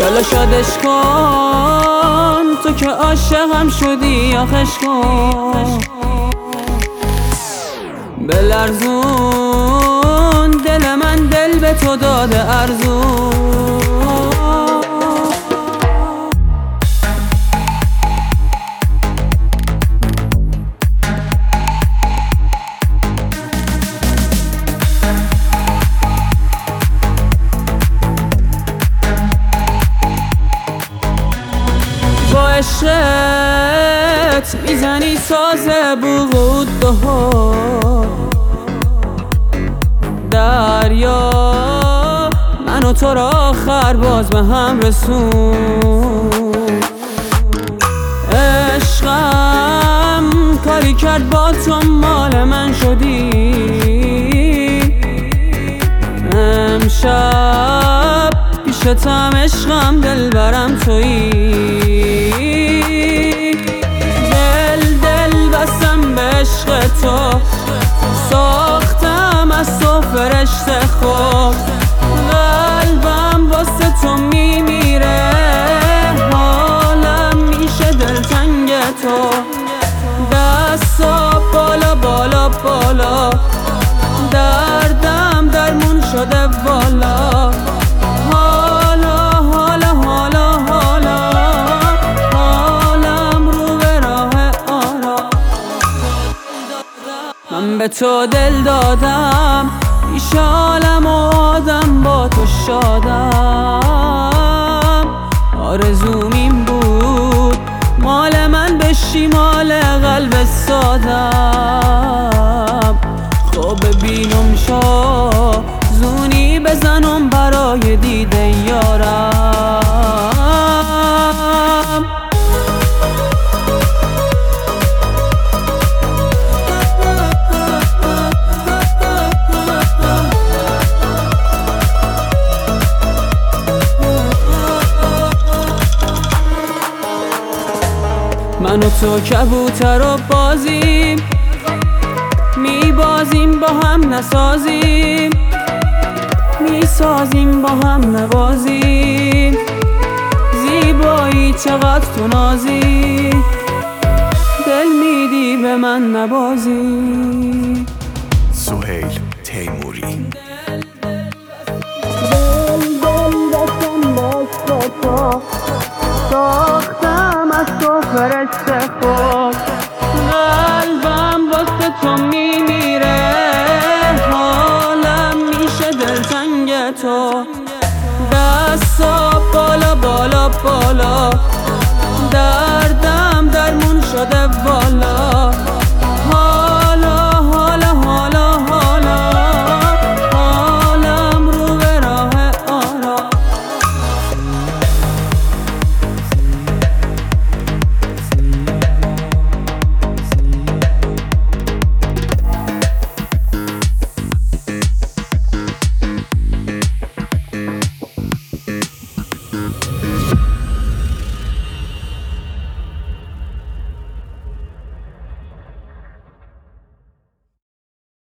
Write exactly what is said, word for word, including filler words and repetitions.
حالا شادش کن، تو که عاشقم شدی آخش کن. بلرزون دل من، دل به تو داده ارزون. با عشقت میزنی ساز بود ها، دریا من و تو را آخر باز به هم رسون. عشقم کاری کرد با تو مال من شدی، امشب پیشتم عشقم دل برم تویی. دل دل بستم به عشق تو، ساختم از تو فرشته خود. قلبم واسه تو میمیره، حالم میشه دلتنگ تو. دستا بالا بالا بالا، دردم درمون شده والا. حالا حالا حالا حالا، حالم رو به راه آرا. من به تو دل دادم، پیش عالم و آدم با تو شادم. آرزوم این بود مال من بشی مال قلب سادم. خب ببینم شا زونی بزنم برای دیده یارم. من و تو کبوتر و بازیم، میبازیم با هم نسازیم، میسازیم با هم نبازیم. زیبایی چقدر تو نازی، دل میدی به من نبازی. سهیل تیموری. دل دل دستم باز تو، ساختم از تو فرشته خود. قلبم واسه تو میمیره، حالم میشه دلتنگ تو. دستا بالا بالا بالا، دردم درمون شده والا.